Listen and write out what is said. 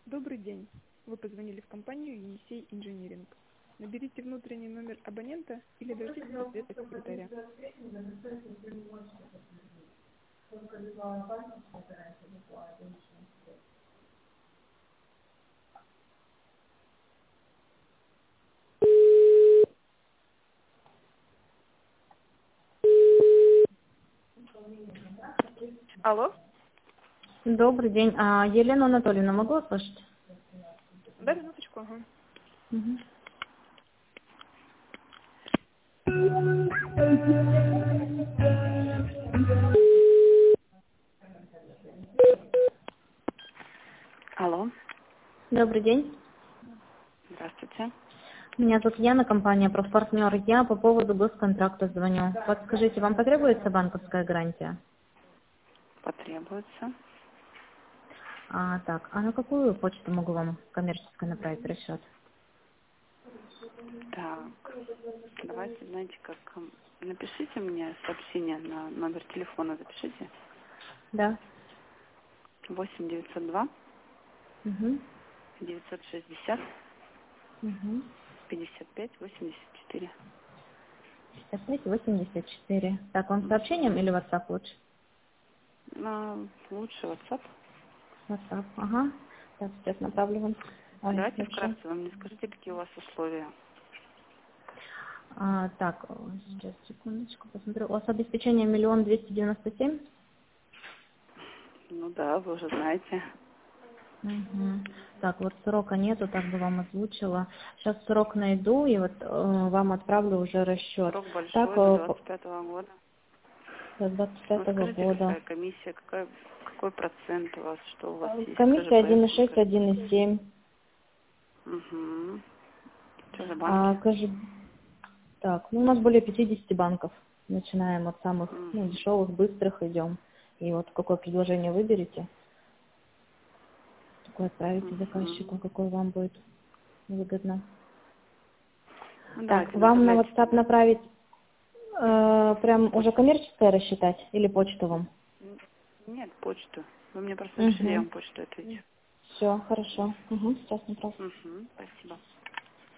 Добрый день. Вы позвонили в компанию Енисей Инжиниринг. Наберите внутренний номер абонента или дождитесь ответа секретаря. Алло? Добрый день. Елена Анатольевна, могу услышать? Да, минуточку, ага. Мгм. Алло, Добрый день. здравствуйте. Меня зовут Яна, компания «Профпартнер». Я по поводу госконтракта звоню. Подскажите, вам потребуется банковская гарантия? Потребуется. А на какую почту могу вам коммерческой направить расчет? Так, давайте, знаете, как напишите мне сообщение на номер телефона, запишите. Да. 8 902 Угу. 960 Угу. 55 84. 55-84. Так, вам сообщением или WhatsApp лучше? Лучше WhatsApp. WhatsApp, ага. Так, сейчас направлю вам. Ой, Давайте хорошо. вкратце, вы мне скажите, какие у вас условия. Так, сейчас, секундочку, посмотрю. У вас обеспечение 1 297 000. Ну да, вы уже знаете. Угу. Так, вот срока нету, так бы вам озвучила. Сейчас срок найду и вот вам отправлю уже расчет. Срок Так, большой, до 25-го года. до Ну 25 скажите, года. какая комиссия, какой процент у вас, что у вас есть, Комиссия КЖП, 1,6, сколько? 1,7. Угу. Что за А, банки? Так, ну, у нас более 50 банков. Начинаем от самых Угу. дешевых, быстрых идем. И вот какое предложение выберете, такое отправите заказчику, Угу. какое вам будет выгодно. Ну, Так, давайте, вам на направляйте WhatsApp тогда. направить прям уже Почту. коммерческое рассчитать или почту вам? Нет, почту. Вы мне просто напишите, я Угу. вам почту отвечу. Все, хорошо. Угу, сейчас направлю. Угу. Спасибо.